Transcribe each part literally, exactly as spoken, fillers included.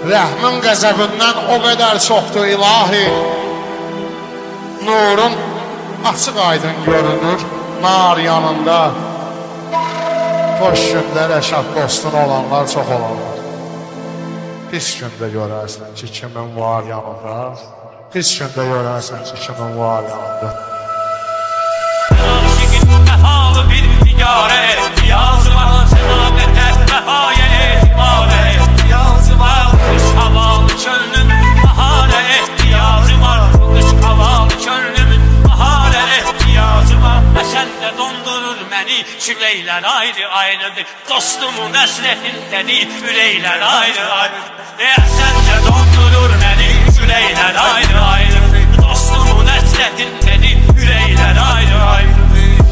Rəhmin qəzəbindən o qədər çoxdur ilahi. Nurun açıq aydın görünür nar yanında. Xoş gündə rəşad dostun olanlar çox olanlar. Pis gündə görərsən ki, kimin var yanında. Pis gündə görərsən ki, kimin var yanında. Aşıqın məhalı bir nigarə, yazı var sədaqətə, vəfaya etibarə. Yazı var qış havalı könlümün baharə ehtiyacı var. Qış havalı könlümün baharə ehtiyacı var. Və sən də dondurur məni, küləklər ayrı ayrıdır. Dostumun əsrətindədir, ürəklər ayrı ayrıdır. Sən də dondurur məni, küləklər ayrı ayrıdır. Dostumun əsrətindədir, ürəklər ayrı ayrıdır.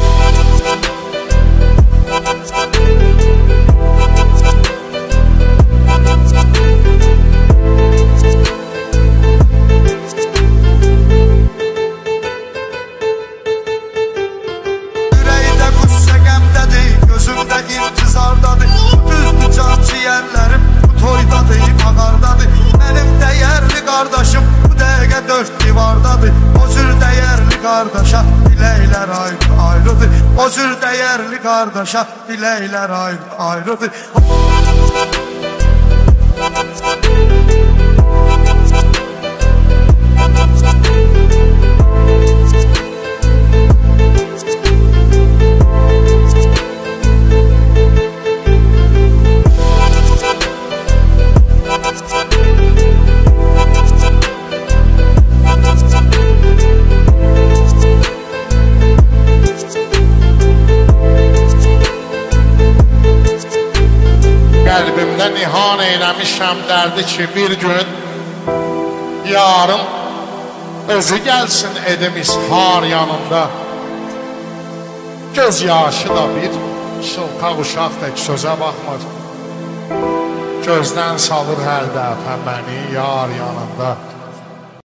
Ürəkdə qüssə qəmdədir, gözümdə intizardadır. Düzdür can ciyərlərim, bu toydadır, ağardadır. Mənim dəyərli qardaşım bu dəqiqə dörd divardadır. O cür dəyərli qardaşa diləklər ayrı ayrıdır. O cür dəyərli qardaşa diləklər ayrı ayrıdır. Qəlbimdə nihan eyləmişəm dərdi ki, bir gün yarım özü gəlsin edim ishar yanında. Göz yaşı da bir şıltaq uşaq tək sözə baxmır. Gözdən salır hər dəfə məni yar yanında.